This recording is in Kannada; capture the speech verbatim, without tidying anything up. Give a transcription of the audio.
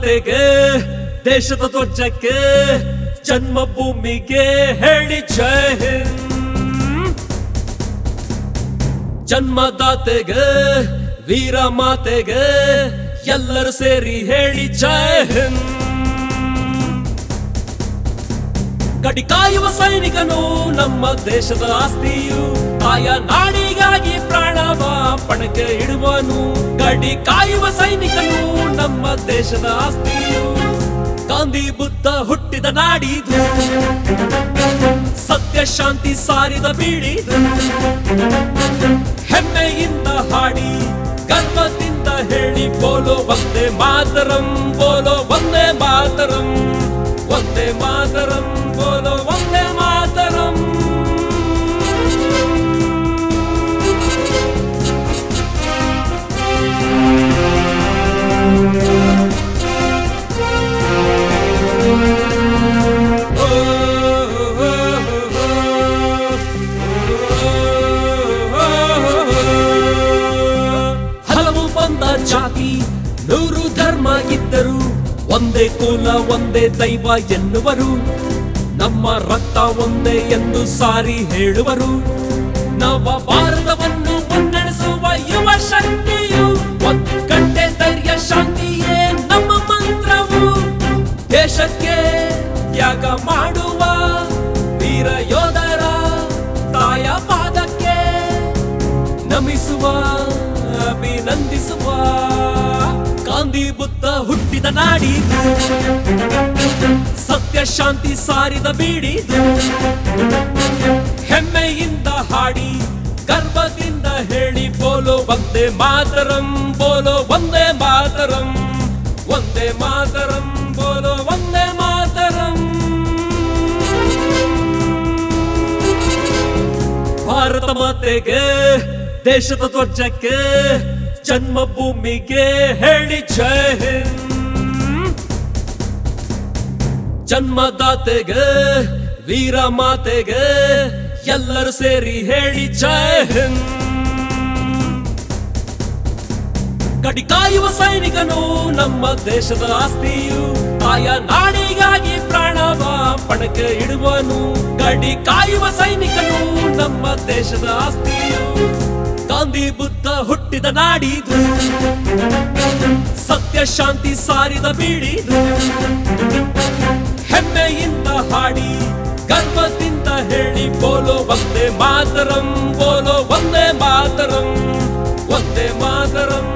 ಮಾತೆಗೆ ದೇಶದ ಧ್ವಜಕ್ಕೆ ಜನ್ಮಭೂಮಿಗೆ ಹೇಳಿ ಜೈ ಹಿಂದ್. ಜನ್ಮದಾತೆಗೆ ವೀರ ಮಾತೆಗೆ ಎಲ್ಲರೂ ಸೇರಿ ಹೇಳಿ ಜೈ ಹಿಂದ್. ಗಡಿ ಕಾಯುವ ಸೈನಿಕನು ನಮ್ಮ ದೇಶದ ಆಸ್ತಿಯು, ಆಯ ನಾಡಿಗಾಗಿ ಪ್ರಾಣವ ಪಣಕ್ಕೆ ಇಡುವನು. ಗಡಿ ಕಾಯುವ ಸೈನಿಕನು ನಮ್ಮ ದೇಶದ ಆಸ್ತಿಯು, ಗಾಂಧಿ ಬುದ್ಧ ಹುಟ್ಟಿದ ನಾಡಿದು, ಸತ್ಯ ಶಾಂತಿ ಸಾರಿದ ಬೀಡಿದು. ಹೆಮ್ಮೆಯಿಂದ ಹಾಡಿ ಗರ್ವದಿಂದ ಹೇಳಿ ಬೋಲೋ ವಂದೇ ಮಾತರಂ, ಬೋಲೋ ವಂದೇ ಮಾತರಂ, ವಂದೇ ಮಾತರಂ, ಬೋಲೋ ವಂದೇ ಮಾತರಂ. ಹಲವು ಬಂದ ಜಾತಿ ನೂರು ಧರ್ಮ ಇದ್ದರು, ಒಂದೇ ಕುಲ ಒಂದೇ ದೈವ ಎನ್ನುವರು. ನಮ್ಮ ರಕ್ತ ಒಂದೇ ಎಂದು ಸಾರಿ ಹೇಳುವರು. ನವ ಭಾರತವನ್ನು ಮುನ್ನಡೆಸುವ ಯುವ ಶಕ್ತಿಯು, ಒಗ್ಗಟ್ಟೆ ಧೈರ್ಯ ಶಾಂತಿಯೇ ನಮ್ಮ ಮಂತ್ರವು. ದೇಶಕ್ಕೆ ತ್ಯಾಗ ಮಾಡುವ ವೀರ ಯೋಧರ ತಾಯ ಪಾದಕ್ಕೆ ನಮಿಸುವ ಅಭಿನಂದಿಸುವ. ಗಾಂಧಿ ಬುದ್ಧ ಹುಟ್ಟಿದ ನಾಡಿದು, ಸತ್ಯ ಶಾಂತಿ ಸಾರಿದ ಬೀಡಿದು. ಹೆಮ್ಮೆಯಿಂದ ಹಾಡಿ ಗರ್ವದಿಂದ ಹೇಳಿ ಬೋಲೋ ವಂದೇ ಮಾತರಂ, ಬೋಲೋ ವಂದೇ ಮಾತರಂ, ವಂದೇ ಮಾತರಂ, ಬೋಲೋ ವಂದೇ ಮಾತರಂ. ಭಾರತ ಮಾತೆಗೆ ದೇಶದ ಧ್ವಜಕ್ಕೆ ಜನ್ಮಭೂಮಿಗೆ ಹೇಳಿ ಜೈ ಹಿಂದ್. ಜನ್ಮದಾತೆಗೆ ವೀರ ಮಾತೆಗೆ ಎಲ್ಲರೂ ಸೇರಿ ಹೇಳಿ ಜೈ ಹಿಂದ್. ಗಡಿ ಕಾಯುವ ಸೈನಿಕನು ನಮ್ಮ ದೇಶದ ಆಸ್ತಿಯು, ಆಯ ನಾಡಿಗಾಗಿ ಪ್ರಾಣವ ಪಣಕ್ಕೆ ಇಡುವನು. ಗಡಿ ಕಾಯುವ ಸೈನಿಕನು ನಮ್ಮ ದೇಶದ ಆಸ್ತಿಯು, ಗಾಂಧಿ ಬುದ್ಧ ಹುಟ್ಟಿದ ನಾಡಿದು, ಸತ್ಯ ಶಾಂತಿ ಸಾರಿದ ಬೀಡಿದು. ಹೆಮ್ಮೆಯಿಂದ ಹಾಡಿ ಗರ್ವದಿಂದ ಹೇಳಿ ಬೋಲೋ ವಂದೇ ಮಾತರಂ, ಬೋಲೋ ವಂದೇ ಮಾತರಂ, ವಂದೇ ಮಾತರಂ,